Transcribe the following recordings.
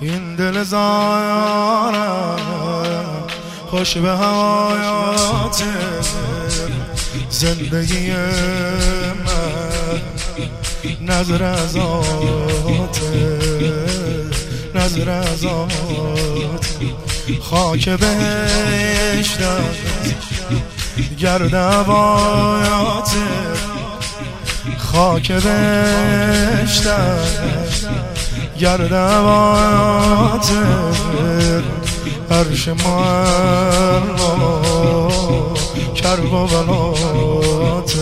این دل زارم خوش به حیات زندگی من نظر از نظر از خاک بهشتم گرد عبایات خاک بهشتم گرد عبایات عرش معلا کرب و بلات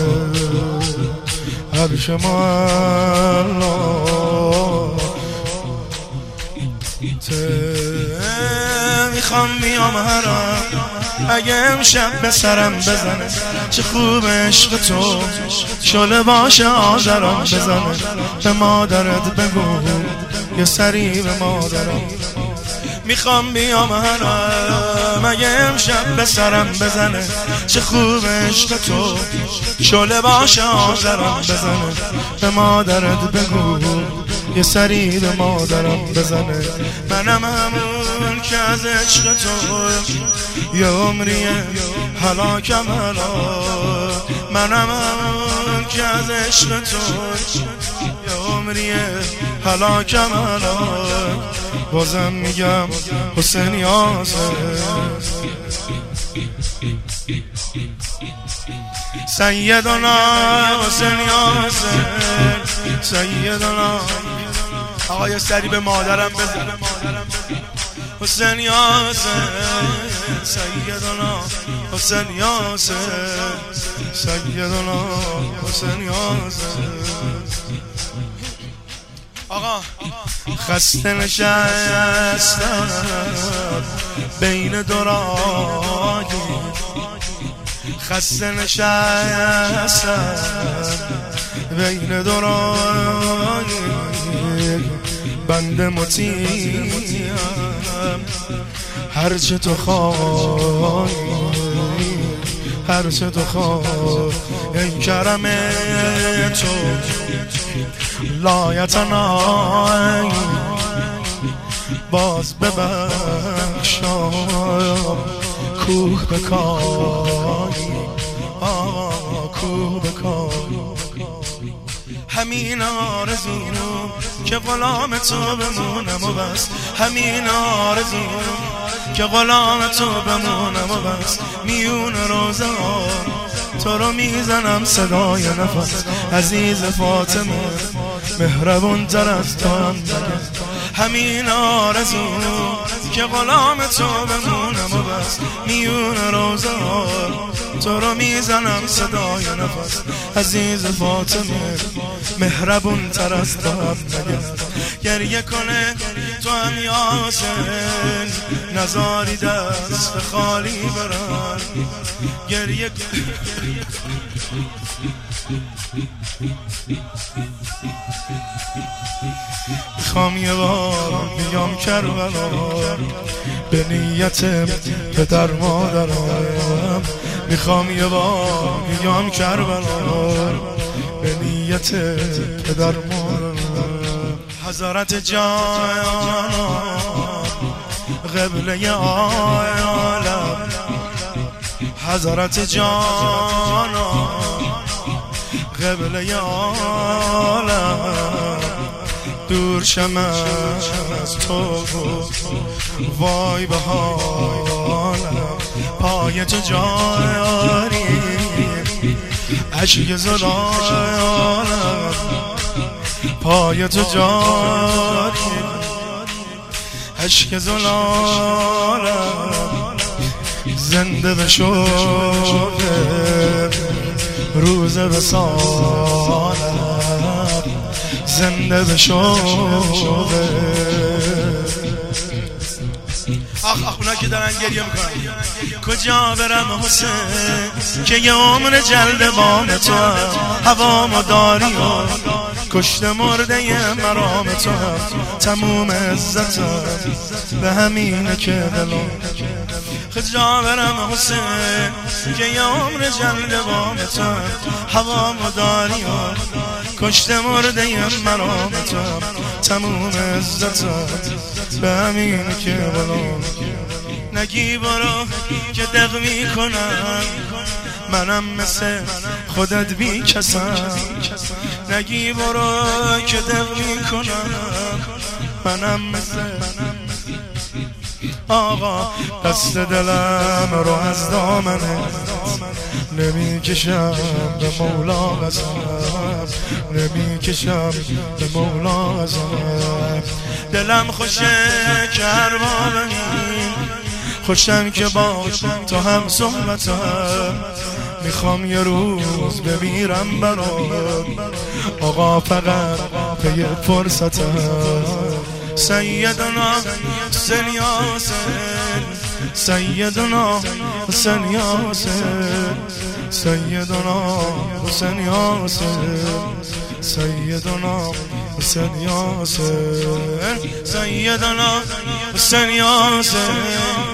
عرش معلا میخوام بیام هرم اگه امشب به سرم بزنه چه خوب عشق تو شله باشه آذرم بزنه به مادرت بگو یه سری به مادرم میخوام بیام هرم اگه امشب به سرم بزنه چه خوب عشق تو شله باشه آذرم بزنه به مادرت بگو یه سری به مادرم بزنه منم همون که از عشق تو یه عمریه هلاکم هلا منم همون که از عشق تو یه عمریه هلاکم هلا بازم میگم حسین یاسر سیدنا حسین یاسر سیدنا آقای سری به مادرم بزن حسین یاسر سیدنا حسین یاسر سیدنا حسین یاسر آقا خسته نشستم بین دو راهی خسته نشستم بین دو راهی بنده مطیعم هرچه تو خواهی هرچه تو خواهی ای کرم تو لایتنای باز ببخشا کوه بکاری کوه بکاری همین آرزو که غلام تو بمونم و بس همین آرزو که غلام تو بمونم و بس میون روزه ها تو رو میزنم صدای نفس عزیز فاطمه مهربون تر از تو هم همین آرزو که غلام تو بمونم و بس میون روزه ها تو رو میزنم صدای نفس عزیز فاطمه مهربون تر از تو هم گریه کنه تو هم یاسر نزاری دست خالی برن گریه میخوام یه بار بیام کربلا به نیت پدر مادرم میخوام یه بار بیام کربلا به نیت پدر مادرم حضرت جان قبله عالم حضرت جان قبله عالم دور شم از تو وای به حالم پای تو جاری عشق زلالم پای تو جاری عشق زلالم زنده به شوق روز وصالم زنده به شوق آخ اونا که دارن گریه میکنن کجا برم حسین که یه عمر جلد بام تو هوامو داری و کشته مرده مرام تو تموم عزتم به همینه که دلم کجا برم حسین که یه عمر جلد بام تو هوامو داری و کشته مرده مرامتم تموم عزتم به همین که بلا نگی برو که دق میکنم منم مثل خودت بی کسم نگی برو که دق میکنم منم مثل آقا دست دلم رو از دامنه نمیکشم به مولا قسم نمیکشم به مولا قسم دلم خوشه که هر بابنیم خوشم که با تو هم صحبتم میخوام یه روز بمیرم برات آقا فقط پی فرصتم سیدنا حسین یاسین سیدنا حسین یاسین سیدنا حسین یاسین سیدنا حسین یاسین سیدنا حسین یاسین